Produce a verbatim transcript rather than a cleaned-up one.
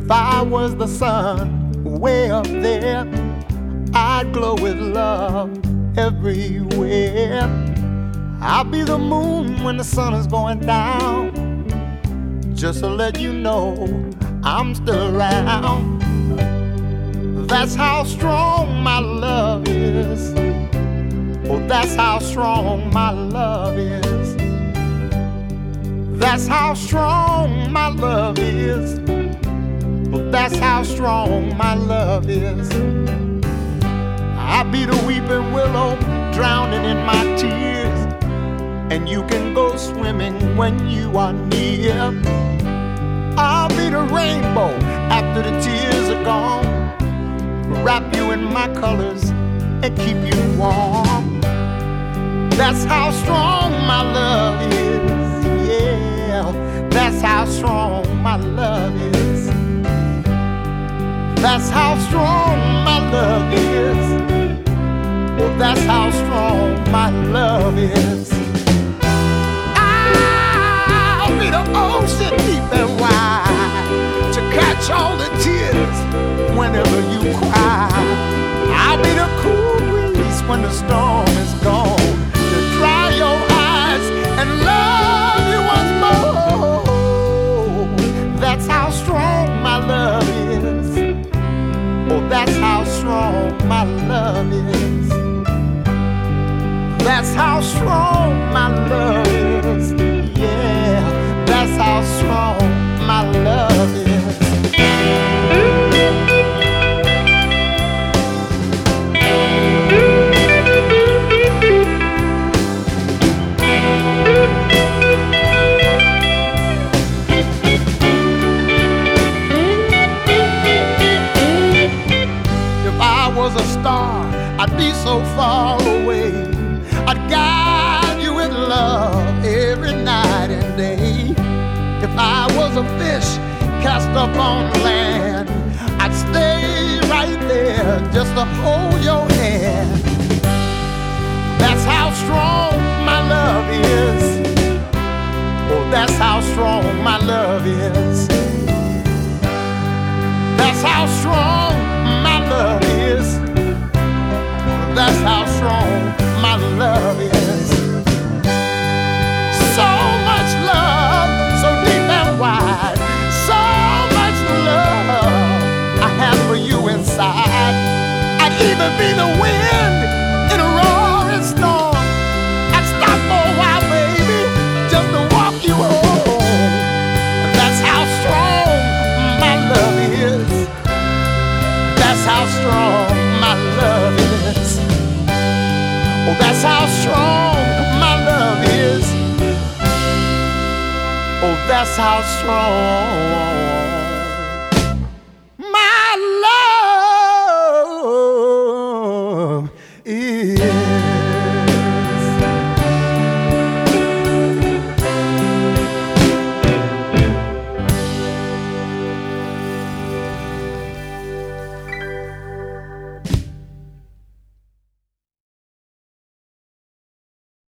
If I was the sun way up there, I'd glow with love everywhere. I'll be the moon when the sun is going down, just to let you know I'm still around. That's how strong my love is. Oh, that's how strong my love is. That's how strong my love is. Oh, that's how strong my love is. I'll be the weeping willow, drowning in my tears, and you can go swimming when you are near. I'll be the rainbow after the tears are gone, wrap you in my colors and keep you warm. That's how strong my love is, yeah. That's how strong my love is. That's how strong my love is. Oh, that's how strong my love is. I'll be the ocean deep and wide to catch all the tears whenever you cry. I'll be the cool breeze when the storm is gone, to dry your eyes and love you once more. That's how strong my love is. Oh, that's how strong my love is. That's how strong my love is. Yeah, that's how strong my love is. A star, I'd be so far away. I'd guide you with love every night and day. If I was a fish cast up on land, I'd stay right there just to hold your hand. That's how strong my love is. Oh, that's how strong my love is. That's how strong my love is. That's how strong my love is. So much love, so deep and wide. So much love I have for you inside. I'd even be the wind in a roaring storm. I'd stop for a while, baby, just to walk you home. That's how strong my love is. That's how strong my love is. Oh, that's how strong my love is. Oh, that's how strong